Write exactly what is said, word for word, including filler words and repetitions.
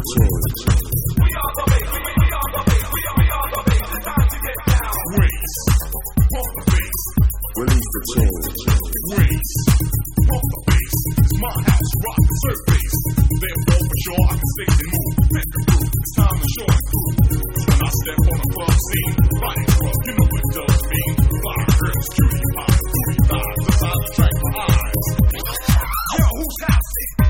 change. We are the bass, we are the bass, we are, we are the bass. It's time to get down. Race, pump the bass. Release the change. Race, pump the bass. It's my house, rock the surface. Therefore, for sure, I can stay and move. Make a groove. It's time to show and prove. When I step on a club scene, body club, you know what it does mean. Fire girls, cutie pies, booty thighs. That's how I attract my eyes. Yo, who's house?